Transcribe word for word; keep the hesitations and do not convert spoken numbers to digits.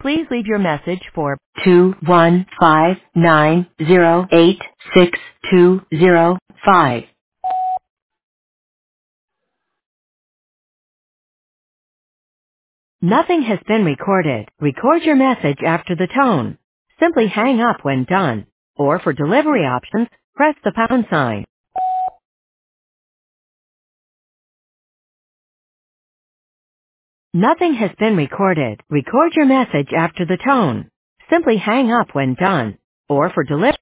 Please leave your message for two one five nine zero eight six two zero five. Nothing has been recorded. Record your message after the tone. Simply hang up when done. Or for delivery options, press the pound sign. Nothing has been recorded. Record your message after the tone. Simply hang up when done. Or for delivery